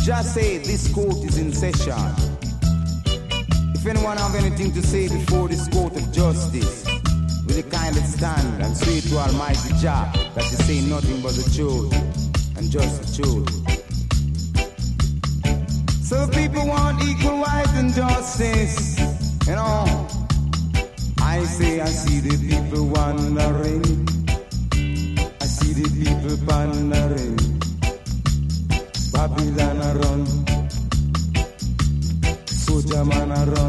Just say this court is in session. If anyone have anything to say before this court of justice, will you kindly stand and swear to Almighty Jah that you say nothing but the truth and just the truth. So people want equal rights and justice, you know. I say I see the people wandering, I see the people pondering. Babylon a run, Soja man a run.